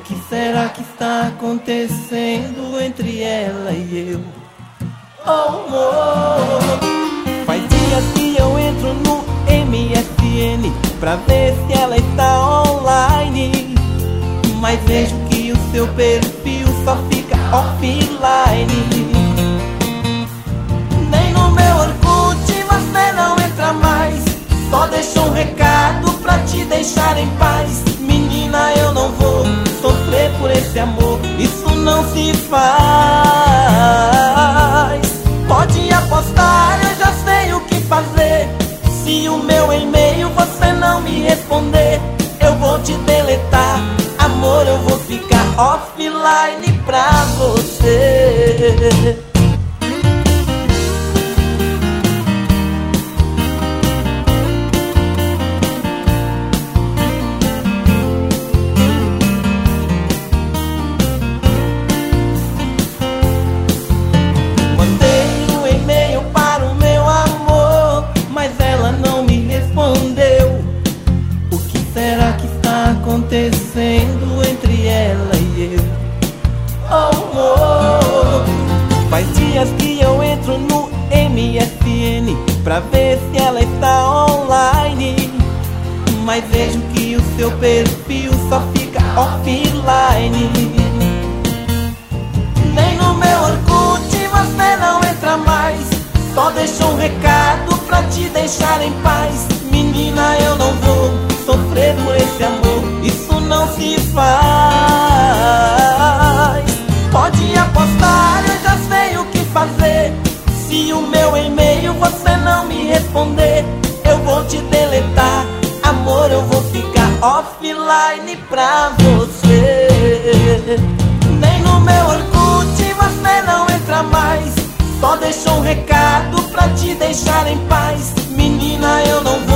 que será que está acontecendo entre ela e eu? Oh, oh. Faz dias que eu entro no MSN pra ver se ela está online, mas vejo que o seu perfil só fica offline. Nem no meu Orkut você não entra mais, só deixa um recado pra te deixar em paz. Menina, eu não vou sofrer por esse amor, isso não se faz. Pode apostar, eu já sei o que fazer. Se o meu e-mail você não me responder, eu vou te deletar. Amor, eu vou ficar offline pra você. Acontecendo entre ela e eu? Oh, oh. Faz dias que eu entro no MSN pra ver se ela está online, mas vejo que o seu perfil só fica offline. Nem no meu Orkut você não entra mais, só deixa um recado pra te deixar em paz. Menina, eu não vou sofrer por esse amor, isso não se faz. Pode apostar, eu já sei o que fazer. Se o meu e-mail você não me responder, eu vou te deletar. Amor, eu vou ficar offline pra você. Nem no meu Orkut você não entra mais, só deixa um recado pra te deixar em paz. Menina, eu não vou